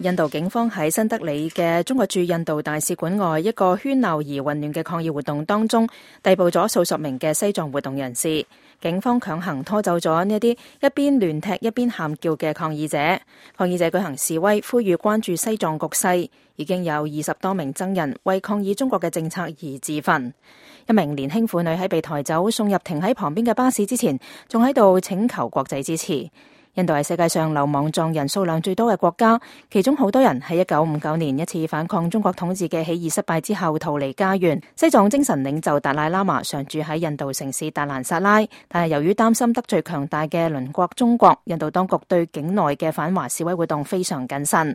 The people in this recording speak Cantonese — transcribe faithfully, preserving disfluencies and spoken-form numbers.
印度警方喺新德里嘅中國駐印度大使館外一個喧鬧而混亂嘅抗議活動當中，逮捕咗數十名嘅西藏活動人士。警方強行拖走咗呢啲一邊亂踢一邊喊叫嘅抗議者。抗議者舉行示威，呼籲關注西藏局勢。已經有二十多名僧人為抗議中國嘅政策而自焚。一名年輕婦女喺被抬走送入停喺旁邊嘅巴士之前，仲喺度請求國際支持。印度係世界上流亡藏人數量最多嘅國家，其中好多人喺一九五九年一次反抗中國統治嘅起義失敗之後逃離家園。西藏精神領袖達賴喇嘛常住喺印度城市達蘭薩拉，但係由於擔心得罪強大嘅鄰國中國，印度當局對境內嘅反華示威活動非常謹慎。